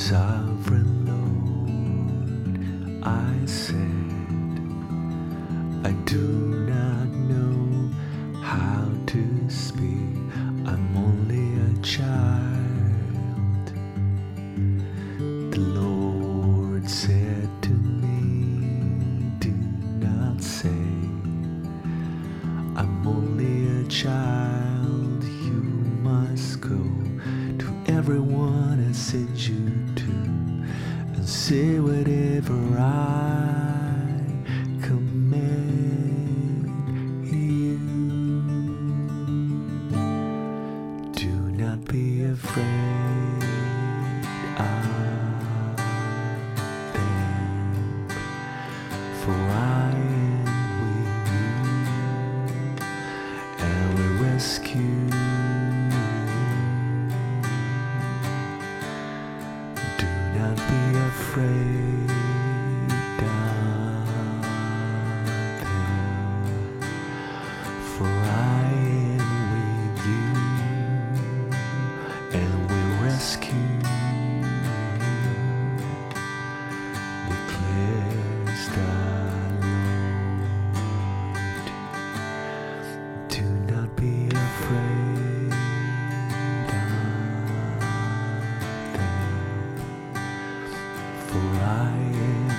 Sovereign Lord, I said, I do not know how to speak, I'm only a child. The Lord said to me, do not say, I'm only a child. You must go to everyone I send you to and say whatever I command you. Do not be afraid of them, for I am with you and will rescue you. Do not be afraid of them, for I am with you and will rescue you, declares the Lord. Do not be afraid of them, for I am